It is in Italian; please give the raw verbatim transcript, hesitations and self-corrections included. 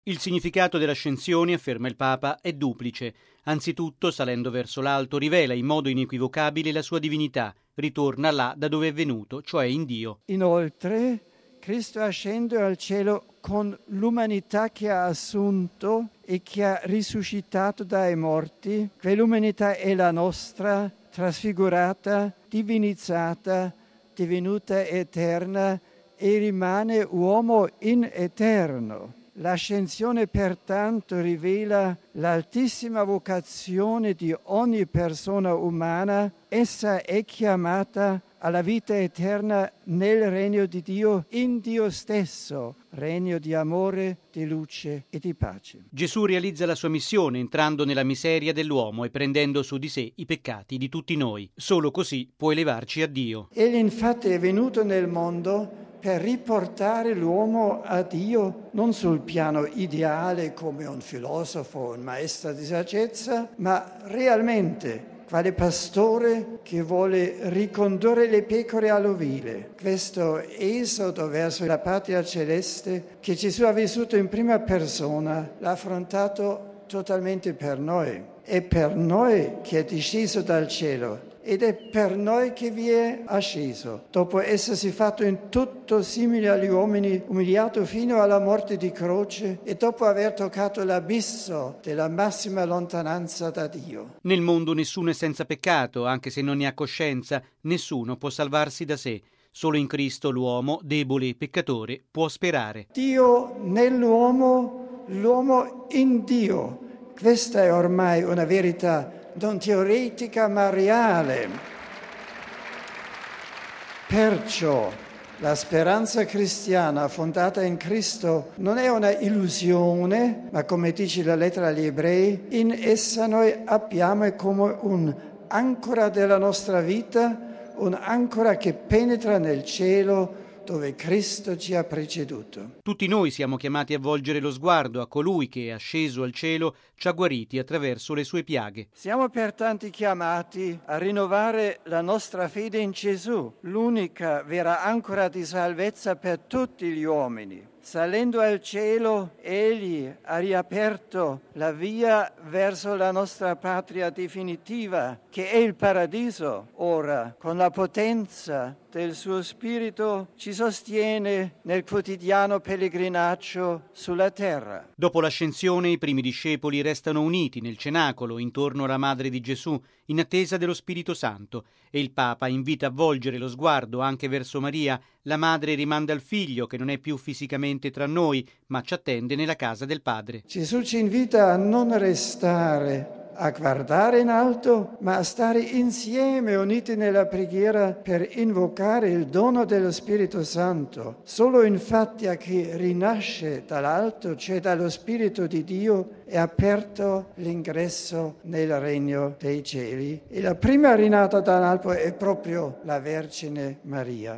Il significato dell'ascensione, afferma il Papa, è duplice. Anzitutto, salendo verso l'alto, rivela in modo inequivocabile la sua divinità, ritorna là da dove è venuto, cioè in Dio. Inoltre, Cristo ascende al cielo con l'umanità che ha assunto e che ha risuscitato dai morti. Quell'umanità è la nostra, trasfigurata, divinizzata, divenuta eterna e rimane uomo in eterno. L'ascensione pertanto rivela l'altissima vocazione di ogni persona umana. Essa è chiamata alla vita eterna nel regno di Dio, in Dio stesso, regno di amore, di luce e di pace. Gesù realizza la sua missione entrando nella miseria dell'uomo e prendendo su di sé i peccati di tutti noi. Solo così può elevarci a Dio. Egli infatti è venuto nel mondo per riportare l'uomo a Dio, non sul piano ideale come un filosofo, un maestro di saggezza, ma realmente quale pastore che vuole ricondurre le pecore all'ovile. Questo esodo verso la patria celeste che Gesù ha vissuto in prima persona l'ha affrontato totalmente per noi. È per noi che è disceso dal cielo ed è per noi che vi è asceso, dopo essersi fatto in tutto simile agli uomini, umiliato fino alla morte di croce e dopo aver toccato l'abisso della massima lontananza da Dio. Nel mondo nessuno è senza peccato, anche se non ne ha coscienza, nessuno può salvarsi da sé. Solo in Cristo l'uomo, debole e peccatore, può sperare. Dio nell'uomo, l'uomo in Dio. Questa è ormai una verità non teoretica ma reale. Perciò la speranza cristiana fondata in Cristo non è una illusione, ma come dice la lettera agli Ebrei, in essa noi abbiamo come un'ancora della nostra vita, un'ancora che penetra nel cielo, dove Cristo ci ha preceduto. Tutti noi siamo chiamati a volgere lo sguardo a colui che, asceso al cielo, ci ha guariti attraverso le sue piaghe. Siamo pertanto chiamati a rinnovare la nostra fede in Gesù, l'unica vera ancora di salvezza per tutti gli uomini. Salendo al cielo, Egli ha riaperto la via verso la nostra patria definitiva, che è il paradiso. Ora, con la potenza del suo Spirito, ci sostiene nel quotidiano pellegrinaggio sulla terra. Dopo l'ascensione, i primi discepoli restano uniti nel cenacolo intorno alla Madre di Gesù, in attesa dello Spirito Santo, e il Papa invita a volgere lo sguardo anche verso Maria. La Madre rimanda al Figlio, che non è più fisicamente tra noi, ma ci attende nella casa del Padre. Gesù ci invita a non restare a guardare in alto, ma a stare insieme uniti nella preghiera per invocare il dono dello Spirito Santo. Solo infatti a chi rinasce dall'alto, cioè dallo Spirito di Dio, è aperto l'ingresso nel regno dei cieli. E la prima rinata dall'alto è proprio la Vergine Maria.